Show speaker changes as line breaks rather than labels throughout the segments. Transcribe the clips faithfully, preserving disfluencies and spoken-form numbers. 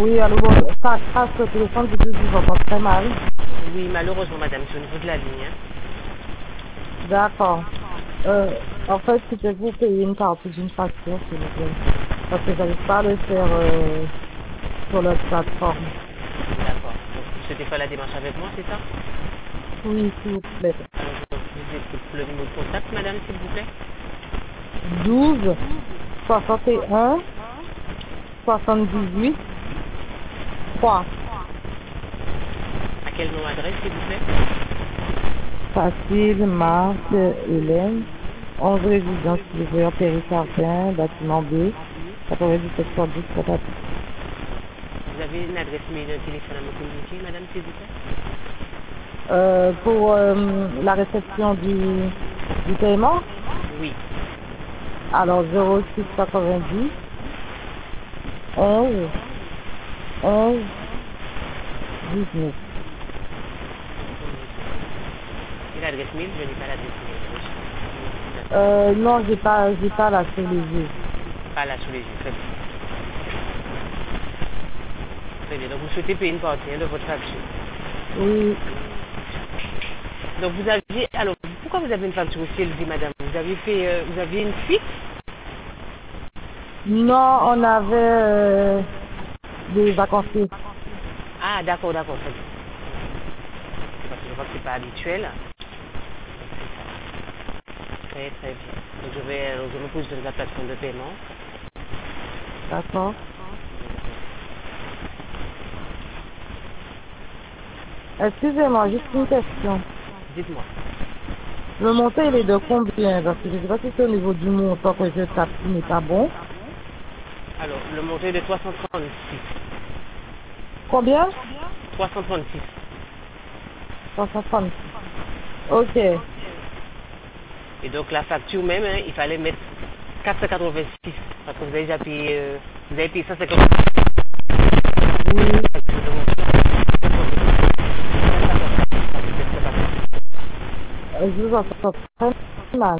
Oui, allô, bon, ça crache le téléphone, du coup, je vous entends très mal.
Oui, malheureusement, madame, c'est au niveau de la ligne. Hein.
D'accord. Euh, en fait, si je vous payer une partie d'une facture, s'il vous plaît. Parce que j'arrive pas à le faire euh, sur la plateforme.
D'accord. Donc, vous souhaitez faire la démarche avec moi, c'est ça?
Oui, s'il vous plaît.
Alors, je vous écoute le numéro de contact, madame, s'il vous plaît.
douze, soixante et un, soixante-dix-huit, trois.
À quel nom adresse, s'il vous plaît?
Facile, Marc, Hélène, onze résidence Silver, Péricardin, bâtiment B, quatre-vingt-dix-sept cent dix, Patatou.
Vous avez une adresse mail et un téléphone à me communiquer, madame, s'il vous plaît?
Euh, pour euh, la réception du, du paiement,
Oui.
alors zéro six quatre-vingt-dix, onze, onze, dix-neuf.
Et l'adresse mail, je n'ai pas l'adresse mail.
Euh, non, j'ai pas, j'ai pas la sous les yeux.
Pas là sous les yeux, très bien. Très bien. Donc, vous souhaitez payer une partie hein, de votre facture.
Oui.
Donc, vous aviez... Alors, pourquoi vous avez une facture aussi élevée, madame? Vous avez fait... euh, vous aviez une fuite?
Non, on avait euh, des vacanciers.
Ah, d'accord, d'accord, très bien. Parce que je vois que c'est pas habituel. Très, très bien. Donc, je vais... euh, je me pose sur la plateforme de paiement.
D'accord. Excusez-moi, juste une question.
Dites-moi.
Le montant, il est de combien? Parce que je ne sais pas si c'est au niveau du montant que je tape qui n'est pas bon.
Alors, le montant est de trois cent trente-six.
Combien?
trois cent trente-six.
trois cent trente-six. Ok.
Et donc, la facture même, hein, il fallait mettre quatre cent quatre-vingt-six. Parce que vous avez déjà payé... euh, vous avez payé cent cinquante.
Oui. Euh, Je vous entends très mal.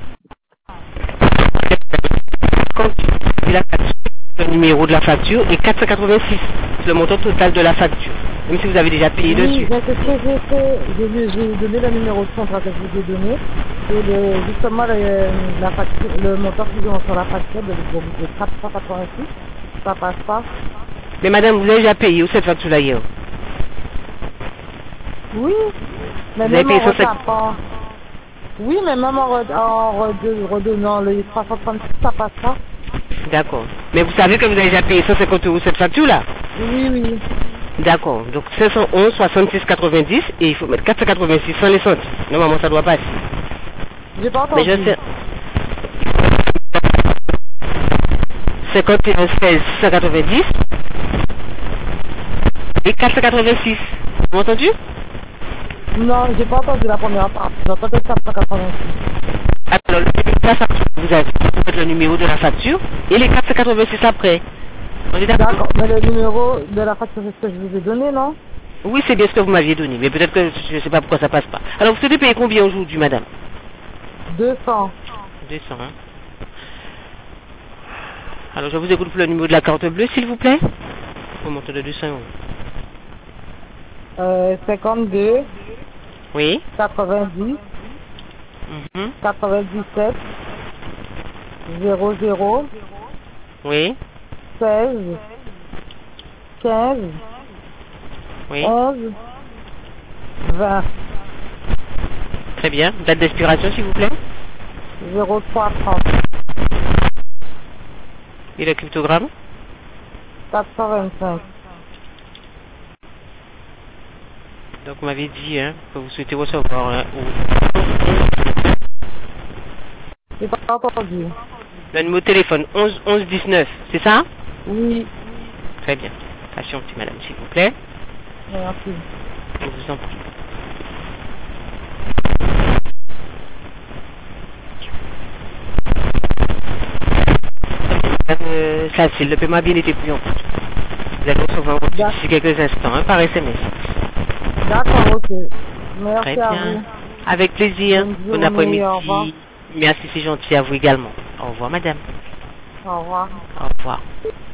Quand la facture, le numéro de la facture est quatre cent quatre-vingt-six. C'est le montant total de la facture. Même si vous avez déjà payé
Oui,
dessus.
mais c'est ce que j'ai fait. Je lui ai donné le numéro de contrat que je vous ai donné. Et le, justement, le, la facture, le montant qu'ils ont sur la facture de, de, de quatre cent quatre-vingt-six, ça passe pas.
Mais madame, vous avez déjà payé où cette facture-là hier?
Oui, mais
Vous avez
même
payé
en
cent cinquante.
retapant. Oui, mais même en, re- en re- redonnant les trois cent trente-six, ça passe pas.
D'accord. Mais vous savez que vous avez déjà payé cent cinquante euros cette facture-là?
Oui, oui.
D'accord. Donc cinq cent onze, soixante-six, quatre-vingt-dix et il faut mettre quatre cent quatre-vingt-six sans les centimes. Normalement, ça doit passer.
J'ai pas
Mais je
entendu.
sais. cinquante et un, seize, cent quatre-vingt-dix et quatre cent quatre-vingt-six. Vous m'avez entendu?
Non, j'ai pas entendu la première part. J'ai entendu quatre cent quatre-vingt-six.
Alors, le numéro de la facture, vous avez vous faites le numéro de la facture et les quatre cent quatre-vingt-six après. On est d'accord?
D'accord, mais le numéro de la facture, c'est ce que je vous ai donné, non?
Oui, c'est bien ce que vous m'aviez donné, mais peut-être que je ne sais pas pourquoi ça passe pas. Alors, vous souhaitez payer combien aujourd'hui, madame?
deux cents.
deux cents, hein. Alors, je vous écoute pour le numéro de la carte bleue, s'il vous plaît. Au montant de deux cents euros.
Euh, cinquante-deux,
Oui.
quatre-vingt-dix,
Mhm.
quatre-vingt-dix-sept, zéro zéro,
Oui.
seize, quinze,
Oui.
onze, vingt,
Très bien. Date d'expiration, s'il vous plaît.
zéro trois trente,
Et le cryptogramme.
quatre cent vingt-cinq.
Donc, vous m'avez dit hein, que vous souhaitez recevoir hein, au-
J'ai pas entendu.
le numéro de téléphone onze onze dix-neuf, c'est ça?
Oui,
Très bien. Patientez, madame, s'il vous plaît.
merci.
Je vous en prie. Euh, ça, c'est le paiement a bien été pris en compte. Vous allez recevoir votre
D'ac-
d'ici quelques instants hein, par S M S.
D'accord, ok.
Très
Merci à
bien.
vous.
Avec plaisir.
Bonne
Bon
journée, au revoir.
après-midi. Merci, c'est gentil à vous également. Au revoir, madame.
Au revoir.
Au revoir.